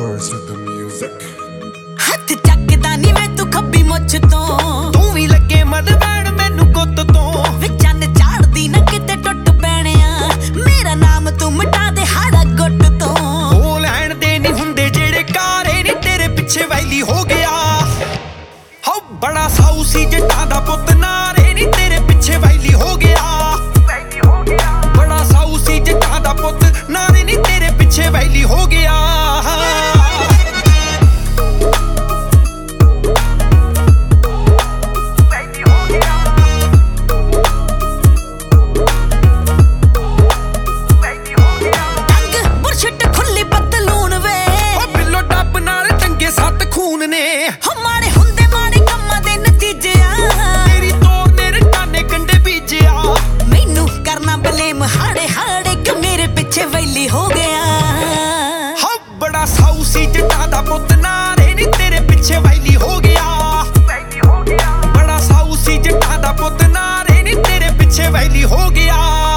Curse with the music. ਹੱਥ ਚੱਕਦਾ ਨੀ ਮੈਂ ਤੂੰ ਖੱਬੀ ਮੁੱਛ ਤੋਂ ਤੂੰ ਵੀ ਲੱਗੇ ਮਦਵੈਣ ਮੈਨੂੰ ਗੁੱਤ ਤੋਂ ਵੇ ਚੰਨ ਝਾੜਦੀ ਨਾ ਕਿਤੇ ਟੁੱਟ ਪੈਣਿਆ ਮੇਰਾ ਨਾਮ ਤੂੰ ਮਿਟਾ ਦੇ ਹਾੜਾ ਗੁੱਟ ਤੋਂ ਉਹ ਲੈਣ ਦੇ ਨਹੀਂ ਹੁੰਦੇ ਜਿਹੜੇ ਕਾਰੇ ਨੀ ਤੇਰੇ ਪਿੱਛੇ ਵੈਲੀ ਹੋ ਗਿਆ ਹੋ ਬੜਾ ਸਾਊ ਸੀ ਜੱਟਾਂ ਦਾ ਪੁੱਤ ਨਾਰੇ ਨੀ ਤੇਰੇ ਪਿੱਛੇ ਵੈਲੀ ਹੋ ਗਿਆ ਬੜਾ ਸਾਊ ਸੀ ਜੱਟਾਂ ਦਾ ਪੁੱਤ ਨਾਰੇ ਨੀ ਤੇਰੇ ਪਿੱਛੇ ਵੈਲੀ ਹੋ ਗਿਆ ਹਮਾਰੇ ਹੁੰਦੇ ਮਾੜੇ ਕੰਮਾਂ ਦੇ ਨਤੀਜੇ ਆ ਤੇਰੀ ਤੋਰ ਨੇ ਰਟਾਨੇ ਕੰਡੇ ਬੀਜਿਆ ਮੈਨੂੰ ਕਰਨਾ ਬਲੇਮ ਹਾੜੇ ਹਾੜੇ ਕਿ ਮੇਰੇ ਪਿੱਛੇ ਵੈਲੀ ਹੋ ਗਿਆ ਹਾਂ ਬੜਾ ਸਾਊ ਸੀ ਜੱਟਾਂ ਦਾ ਪੁੱਤ ਨਾਰੇ ਨੀ ਤੇਰੇ ਪਿੱਛੇ ਵੈਲੀ ਹੋ ਗਿਆ ਬੜਾ ਸਾਊ ਸੀ ਜੱਟਾਂ ਦਾ ਪੁੱਤ ਨਾਰੇ ਨੀ ਤੇਰੇ ਪਿੱਛੇ ਵੈਲੀ ਹੋ ਗਿਆ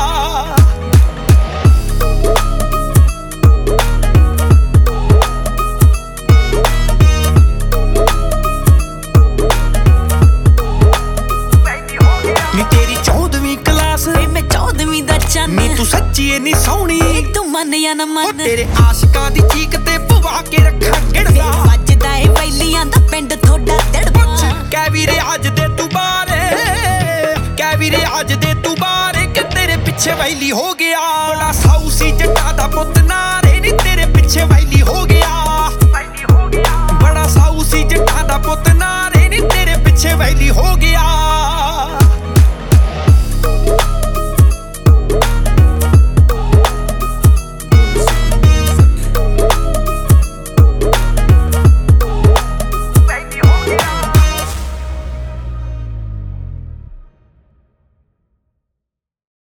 ਮੈਂ 14ਵੀਂ ਦਾ ਚੰਨ ਨੀ ਤੂੰ ਸੱਚੀ ਏ ਨੀ ਸੋਹਣੀ ਤੂੰ ਮੰਨ ਜਾਂ ਨਾ ਮੰਨ ਤੇਰੇ ਆਸ਼ਿਕਾਂ ਦੀ ਚੀਕ ਤੇ ਪਵਾ ਕੇ ਰੱਖਾਂ ਗਿੜਵਾ ਵੱਜਦਾ ਏ ਵੈਲੀਆਂ ਦਾ ਪਿੰਡ ਥੋੜਾ ਤੜਵਾ ਕਹਿ ਵੀਰੇ ਅੱਜ ਦੇ ਤੂੰ ਬਾਰੇ ਕਹਿ ਵੀਰੇ ਅੱਜ ਦੇ ਤੂੰ ਬਾਰੇ ਕਿ ਤੇਰੇ ਪਿੱਛੇ ਵੈਲੀ ਹੋ ਗਿਆ ਬੜਾ ਸਾਊ ਸੀ ਜੱਟਾਂ ਦਾ ਪੁੱਤ ਨਾਰੇ ਨੀ ਤੇਰੇ ਪਿੱਛੇ ਵੈਲੀ ਹੋ ਗਿਆ ਬੜਾ ਸਾਊ ਸੀ ਜੱਟਾਂ ਦਾ ਪੁੱਤ ਨਾਰੇ ਨੀ ਤੇਰੇ ਪਿੱਛੇ ਵੈਲੀ ਹੋ ਗਿਆ